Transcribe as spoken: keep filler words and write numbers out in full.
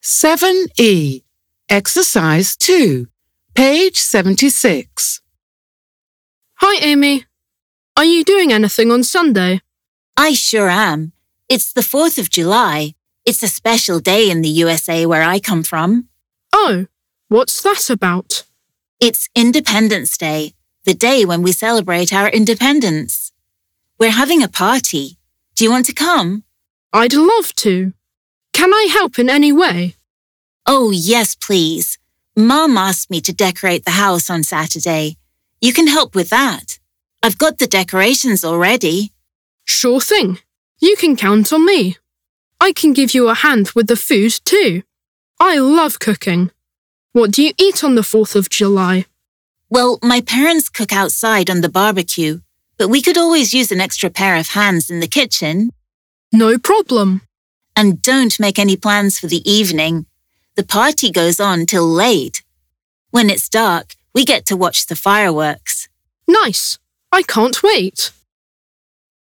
seven E, Exercise two, page seventy-six. Hi, Amy. Are you doing anything on Sunday? I sure am. It's the fourth of July. It's a special day in the U S A where I come from. Oh, what's that about? It's Independence Day, the day when we celebrate our independence. We're having a party. Do you want to come? I'd love to. Can I help in any way? Oh, yes, please. Mom asked me to decorate the house on Saturday. You can help with that. I've got the decorations already. Sure thing. You can count on me. I can give you a hand with the food too. I love cooking. What do you eat on the fourth of July? Well, my parents cook outside on the barbecue, but we could always use an extra pair of hands in the kitchen. No problem. And don't make any plans for the evening. The party goes on till late. When it's dark, we get to watch the fireworks. Nice. I can't wait.